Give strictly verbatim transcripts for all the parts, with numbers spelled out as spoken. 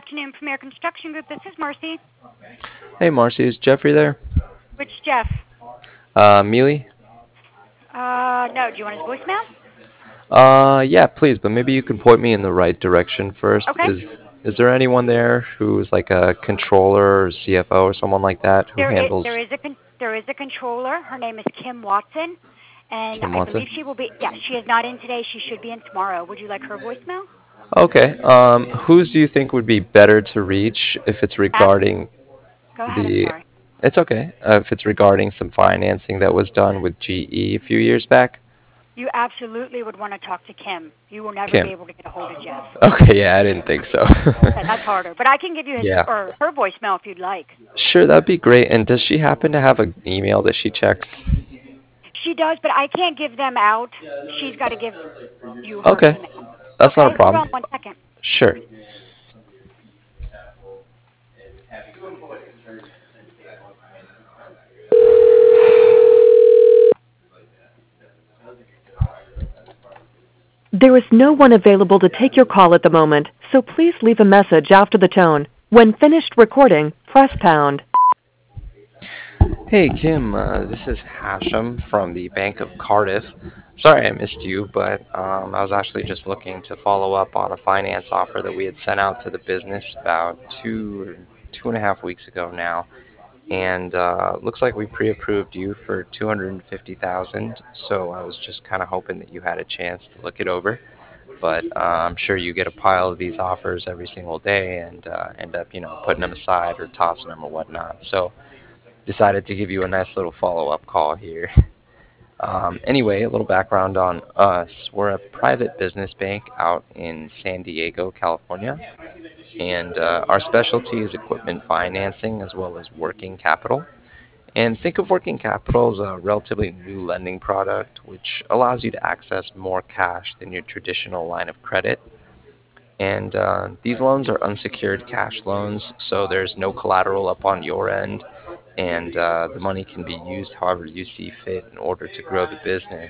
afternoon, Premier Construction Group. This is Marcy. Hey, Marcy, is Jeffrey there? Which Jeff? Uh, Mealy? Uh, no. Do you want his voicemail? Uh, yeah, please, but maybe you can point me in the right direction first. Okay. Is is there anyone there who's like a controller or C F O or someone like that who There is handles there is a con- there is a controller. Her name is Kim Watson, and Kim I believe Watson? she will be. Yeah, she is not in today. She should be in tomorrow. Would you like her voicemail? Okay. Um, whose do you think would be better to reach if it's Ask. regarding Go ahead. I'm the? sorry. It's okay. Uh, if it's regarding some financing that was done with G E a few years back. You absolutely would want to talk to Kim. You will never be Kim. able to get a hold of Jeff. Okay, yeah, I didn't think so. Yeah, that's harder. But I can give you his Yeah. or her voicemail if you'd like. Sure, that'd be great. And does she happen to have an email that she checks? She does, but I can't give them out. She's got to give you her Okay, email. that's not Okay, a hold problem. on one second. Sure. There is no one available to take your call at the moment, so please leave a message after the tone. When finished recording, press pound. Hey, Kim, uh, this is Hashem from the Bank of Cardiff. Sorry I missed you, but um, I was actually just looking to follow up on a finance offer that we had sent out to the business about two, two and a half weeks ago now. And uh, looks like we pre-approved you for two hundred fifty thousand dollars, so I was just kind of hoping that you had a chance to look it over. But uh, I'm sure you get a pile of these offers every single day and uh, end up, you know, putting them aside or tossing them or whatnot. So decided to give you a nice little follow-up call here. Um, anyway, a little background on us. We're a private business bank out in San Diego, California, and uh, our specialty is equipment financing as well as working capital. And think of working capital as a relatively new lending product which allows you to access more cash than your traditional line of credit. And uh, these loans are unsecured cash loans, so there's no collateral up on your end, and uh, the money can be used however you see fit in order to grow the business.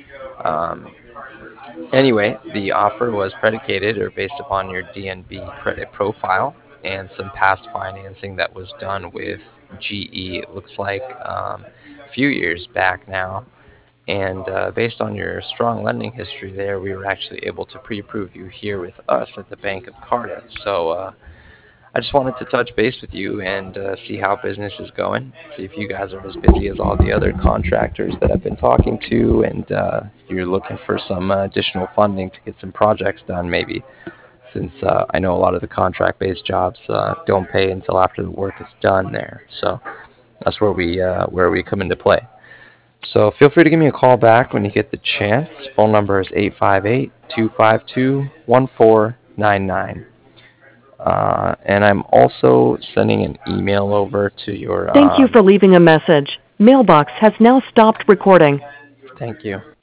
Um, anyway, the offer was predicated or based upon your D N B credit profile and some past financing that was done with G E. It looks like um, a few years back now. And uh, based on your strong lending history there, we were actually able to pre-approve you here with us at the Bank of Cardiff. So uh, I just wanted to touch base with you and uh, see how business is going, see if you guys are as busy as all the other contractors that I've been talking to, and uh, you're looking for some uh, additional funding to get some projects done maybe, since uh, I know a lot of the contract-based jobs uh, don't pay until after the work is done there. So that's where we uh, where we come into play. So feel free to give me a call back when you get the chance. Phone number is eight five eight, two five two, one four nine nine. Uh, and I'm also sending an email over to your, Thank you um, for leaving a message. Mailbox has now stopped recording. thank you.